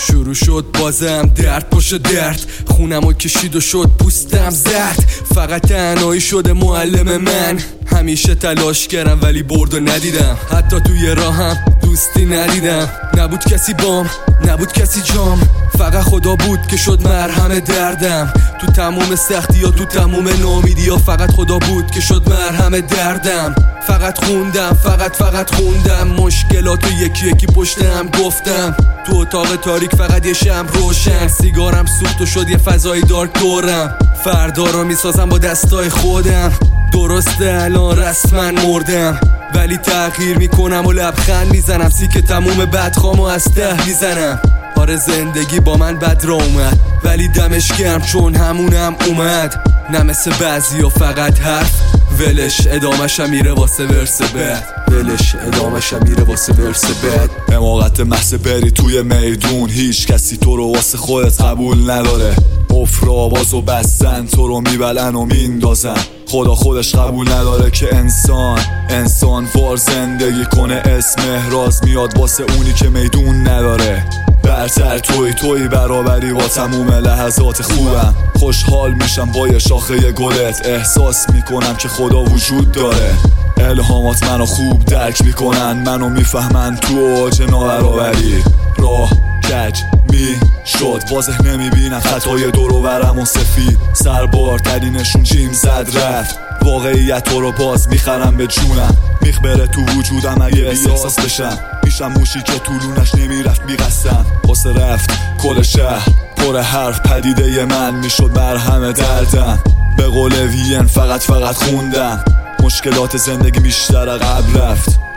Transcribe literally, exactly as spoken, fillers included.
شروع شد بازم درد پشت درد، خونمو کشید و شد پوستم زرد. فقط تنهایی شده معلم من، همیشه تلاش کردم ولی برد و ندیدم. حتی توی راهم دوستی ندیدم، نبود کسی بام، نبود کسی جام، فقط خدا بود که شد مرهم دردم. تو تموم سختی ها، تو تموم نامیدی ها، فقط خدا بود که شد مرهم دردم. فقط خوندم، فقط فقط خوندم مشکلاتو یکی یکی پشتم گفتم. تو اتاق تاریک فقط یه شمع روشن، سیگارم سوخت و شد یه فضای دارک دورم. فردا رو میسازم با دستای خودم، درسته الان رسما مردم ولی تغییر میکنم و لبخند میزنم. سیک تموم بدخوامو از ته میزنم. آره زندگی با من بد را اومد ولی دمش گرم چون همونم اومد. نه مثل بعضی ها فقط حرف ولش، ادامشم میره واسه ورس بعد. ولش ادامشم میره واسه ورس بعد. حماقت محض بری توی میدون، هیچ کسی تو رو واسه خودت قبول نداره. افر آوازو بستن، تو رو میبلن و میندازن. خدا خودش قبول نداره که انسان انسان وار زندگی کنه. اسم احراز میاد واسه اونی که میدون نداره. برتر توی توی برابری با تموم لحظات خوبم. خوشحال میشم با یه شاخه گلت، احساس میکنم که خدا وجود داره. الهامات منو خوب درک میکنن، منو میفهمن تو اوج نابرابری. راه کج می شد واضح نمیبینن خطای دور و برم و سفید. سربار ترینشون جیم زد رفت، واقعیت تو رو باز میخرم به جونم. میخ بره تو وجودم اگه احساس بشم، میشم موشی که طولونش نمیرفت میقسم. واسه رفت کل شهر پر حرف، پدیده من میشد مرهم دردم. به قول وین فقط فقط خوندم، مشکلات زندگی بیشتر قبل رفت.